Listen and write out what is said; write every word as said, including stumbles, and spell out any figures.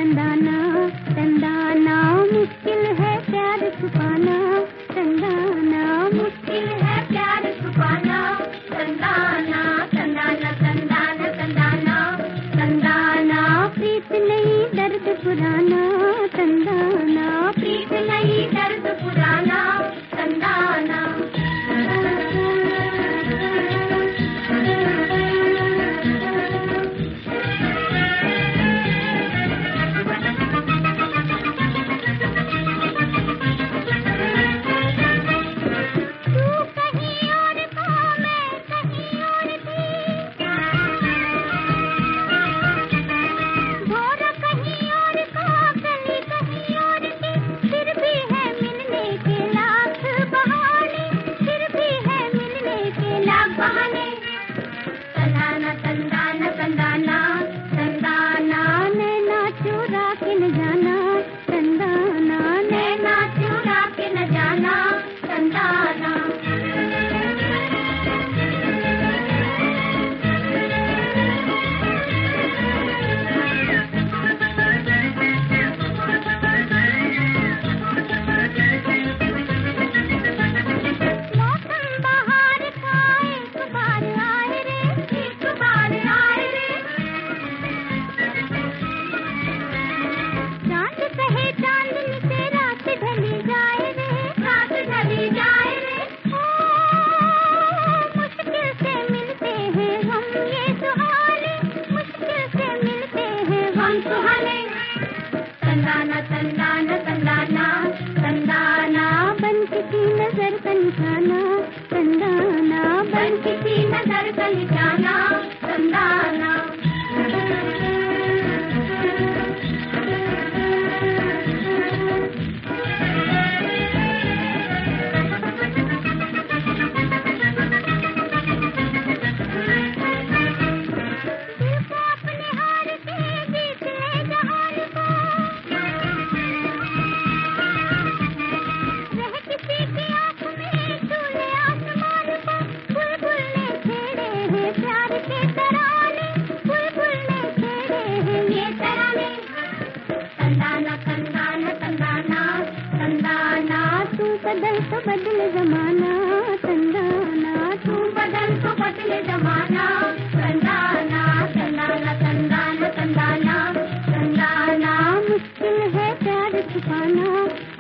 तंदाना तंदाना मुश्किल है प्यार छुपाना, तंदाना मुश्किल है प्यार छुपाना, तंदाना तंदाना तंदाना तंदाना तंदाना प्रीत नहीं दर्द पुराना, तंदाना प्रीत नहीं दर्द पुराना, तंदाना। तंदाना तंदाना तंदाना तंदाना नैना चुरा के न जाना, तंदाना नैना चुरा के न जाना, तंदाना। तंदाना तंदाना तंदाना तंदाना बन किसी नजर का निशाना, तंदाना बन किसी नजर का निशाना, तंदाना। तंदाना तंदाना तंदाना तंदाना तू बदल तो बदल जमाना, तंदाना तू बदल तो बदल जमाना, तंदाना तंदाना तंदाना तंदाना तंदाना मुश्किल है प्यार छुपाना।